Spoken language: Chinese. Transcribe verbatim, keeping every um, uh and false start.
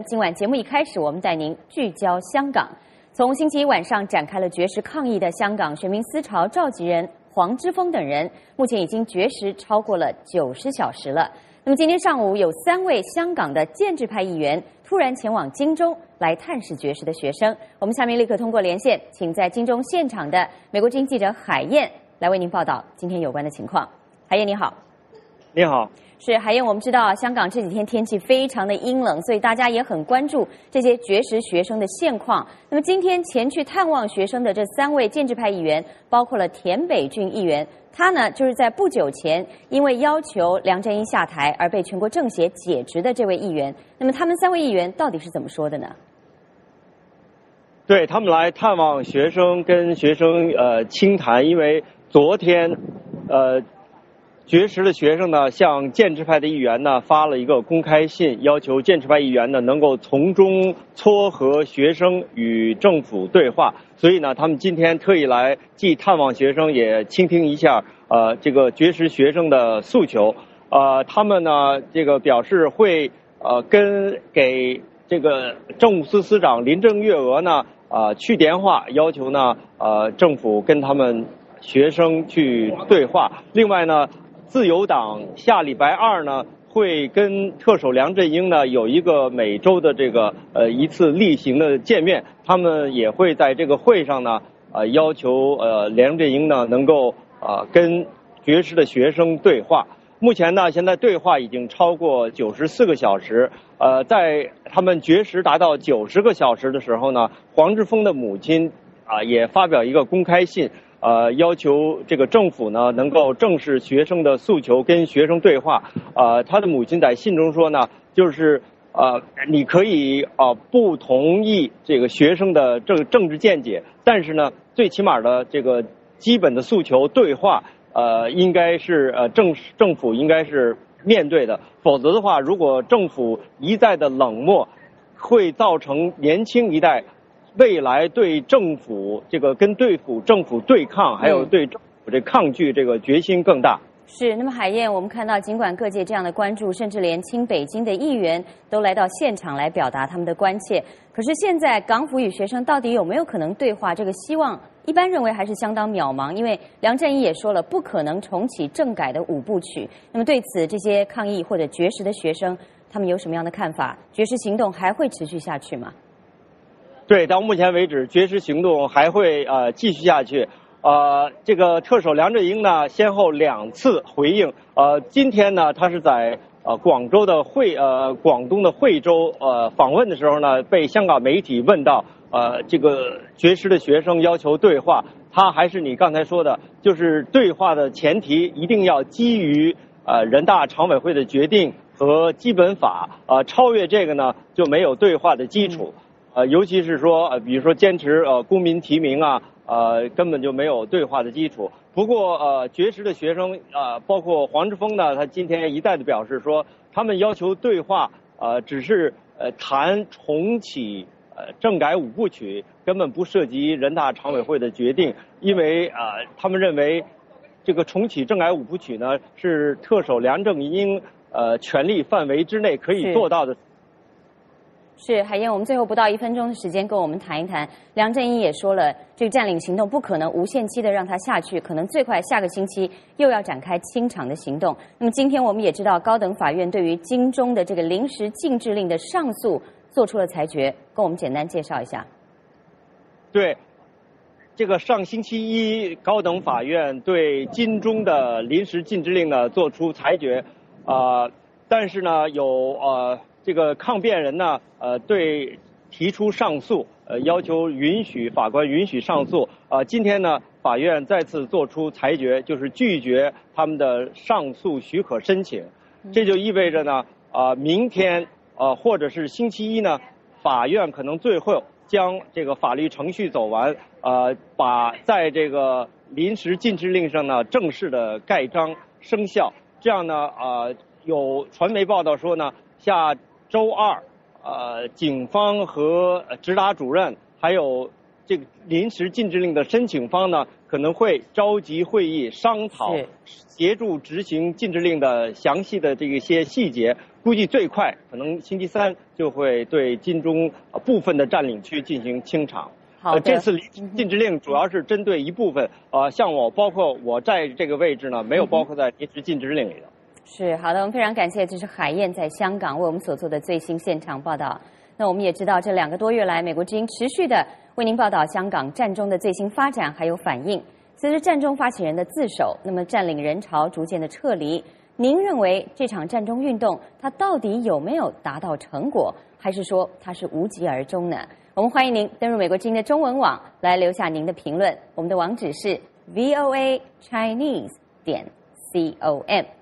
今晚节目一开始，我们带您聚焦香港。从星期一晚上展开了绝食抗议的香港学民思潮召集人黄之锋等人，目前已经绝食超过了九十小时了。那么今天上午，有三位香港的建制派议员突然前往金钟来探视绝食的学生。我们下面立刻通过连线，请在金钟现场的美国之音记者海燕来为您报道今天有关的情况。海燕你好。 你好。 是海燕，我们知道香港这几天天气非常的阴冷，所以大家也很关注这些绝食学生的现况。那么今天前去探望学生的这三位建制派议员，包括了田北俊议员，他呢就是在不久前因为要求梁振英下台而被全国政协解职的这位议员。那么他们三位议员到底是怎么说的呢？ 对，他们来探望学生，跟学生呃倾谈，因为昨天呃。绝食的学生呢，向建制派的议员呢发了一个公开信，要求建制派议员呢能够从中撮合学生与政府对话。所以呢，他们今天特意来既探望学生，也倾听一下呃这个绝食学生的诉求。呃，他们呢这个表示会呃跟给这个政务司司长林郑月娥呢呃去电话，要求呢呃政府跟他们学生去对话。另外呢。自由党下礼拜二呢，会跟特首梁振英呢有一个每周的这个呃一次例行的见面，他们也会在这个会上呢，呃要求呃梁振英呢能够呃跟绝食的学生对话。目前呢，现在对话已经超过九十四个小时，呃，在他们绝食达到九十个小时的时候呢，黄之锋的母亲啊、呃、也发表一个公开信。呃，要求这个政府呢能够正视学生的诉求，跟学生对话。呃，他的母亲在信中说呢，就是呃，你可以呃不同意这个学生的政政治见解，但是呢，最起码的这个基本的诉求对话，呃，应该是呃政政府应该是面对的，否则的话，如果政府一再的冷漠，会造成年轻一代。未来对政府这个跟对付政府对抗，还有对政府这抗拒这个决心更大。 是，那么海燕，我们看到尽管各界这样的关注，甚至连亲北京的议员都来到现场来表达他们的关切，可是现在港府与学生到底有没有可能对话，这个希望一般认为还是相当渺茫，因为梁振英也说了不可能重启政改的五部曲。那么对此，这些抗议或者绝食的学生他们有什么样的看法？绝食行动还会持续下去吗？ 对，到目前为止，绝食行动还会呃继续下去。呃，这个特首梁振英呢，先后两次回应。呃，今天呢，他是在呃广州的惠呃广东的惠州呃访问的时候呢，被香港媒体问到呃这个绝食的学生要求对话，他还是你刚才说的，就是对话的前提一定要基于呃人大常委会的决定和基本法，呃超越这个呢就没有对话的基础。嗯呃，尤其是说，呃，比如说坚持呃公民提名啊，呃，根本就没有对话的基础。不过，呃，绝食的学生，呃，包括黄之锋呢，他今天一再的表示说，他们要求对话，呃，只是呃谈重启呃政改五部曲，根本不涉及人大常委会的决定，因为呃，他们认为这个重启政改五部曲呢，是特首梁振英呃权力范围之内可以做到的。 是海燕，我们最后不到一分钟的时间，跟我们谈一谈。梁振英也说了，这个占领行动不可能无限期的让它下去，可能最快下个星期又要展开清场的行动。那么今天我们也知道，高等法院对于金钟的这个临时禁制令的上诉做出了裁决，跟我们简单介绍一下。 对，这个上星期一高等法院对金钟的临时禁制令呢做出裁决，啊、呃，但是呢有呃。这个抗辩人呢，呃，对提出上诉，呃，要求允许法官允许上诉。呃，今天呢，法院再次作出裁决，就是拒绝他们的上诉许可申请。这就意味着呢，啊、呃，明天呃或者是星期一呢，法院可能最后将这个法律程序走完，呃，把在这个临时禁制令上呢正式的盖章生效。这样呢，呃，有传媒报道说呢，下周二，呃，警方和执法主任还有这个临时禁制令的申请方呢，可能会召集会议商讨协助执行禁制令的详细的这一些细节。 估计最快可能星期三就会对金中部分的占领区进行清场。 好的， 这次禁止令主要是针对一部分，呃，像我，包括我在这个位置呢，没有包括在临时禁止令里的。 是好的，我们非常感谢，这是海燕在香港为我们所做的最新现场报道。那我们也知道，这两个多月来，美国之音持续的为您报道香港战中的最新发展还有反应。随着战中发起人的自首，那么占领人潮逐渐的撤离，您认为这场战中运动它到底有没有达到成果，还是说它是无疾而终呢？我们欢迎您登入美国之音的中文网来留下您的评论，我们的网址是 v o a chinese 点 com。